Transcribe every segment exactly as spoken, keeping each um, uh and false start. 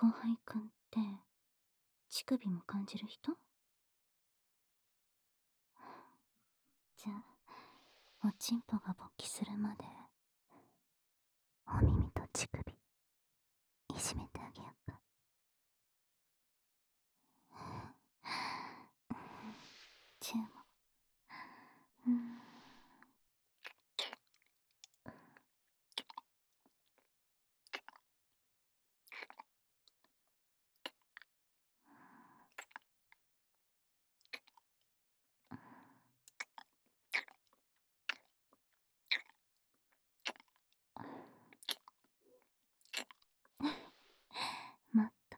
後輩くんって乳首も感じる人？じゃあおちんぽが勃起するまでお耳と乳首いじめてあげようか。チューもうんもっと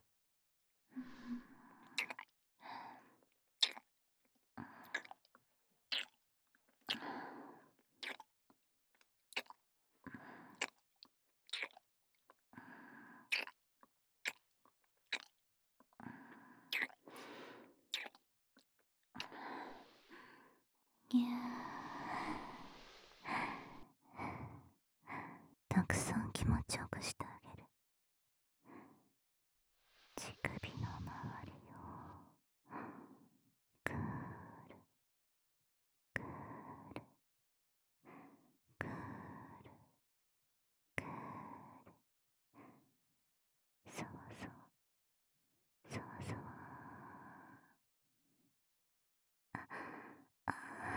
ぎゅーたくさん気持ちよくしてあげる。乳首の周りをぐーるぐーるぐーるぐーる、そわそわそわそわ。あ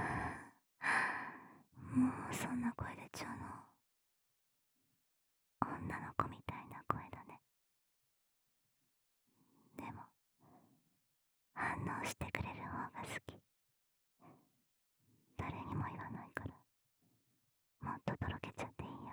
あ、もうそんな声出ちゃうの？女の子みたいな声だね。でも反応してくれる方が好き。誰にも言わないから、もっととろけちゃっていいよ。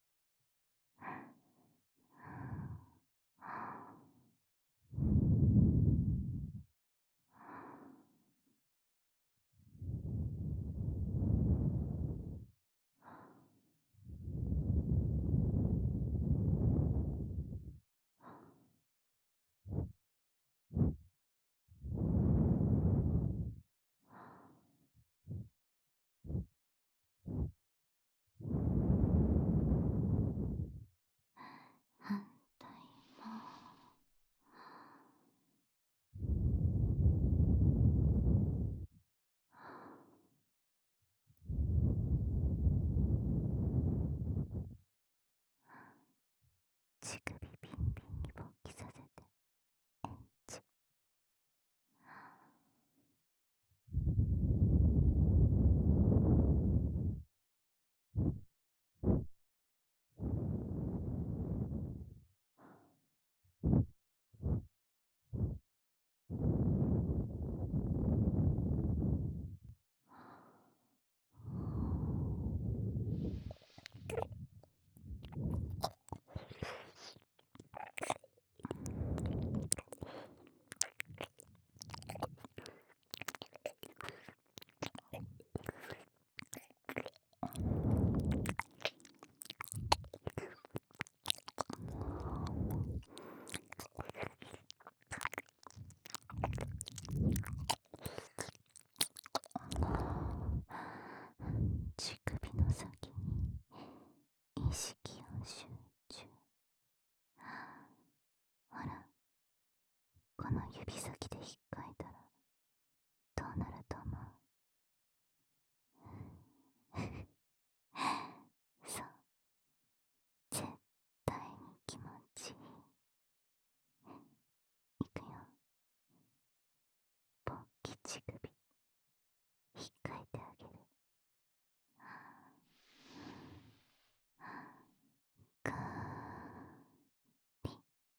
反対も。乳首ビンビンに勃起させてエンチ。乳首の先に意識を集中。ほら、この指先で引っかいたらどうなると思う？そう、絶対に気持ちいい。いくよ。勃起乳首引っかいてあげる。ぐーり。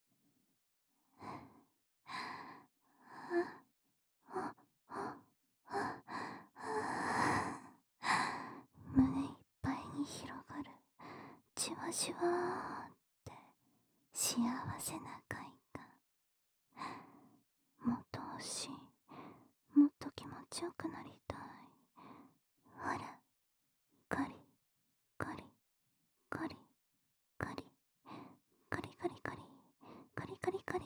胸いっぱいに広がるじわじわーって幸せな快感。もっと欲しい。もっと気持ちよくなりたい。ほら、ガリガリガリガリガリガリガリガリガリガリ。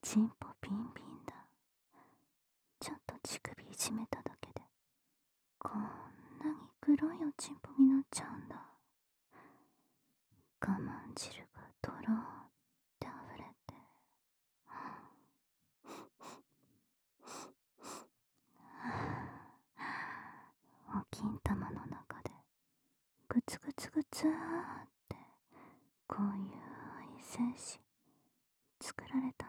チンポピンピンだ。ちょっと乳首いじめただけでこんなに黒いおちんぽになっちゃうんだ。我慢汁がとろーってあふれて、お金玉の中でグツグツグツーってこういうい精子作られたん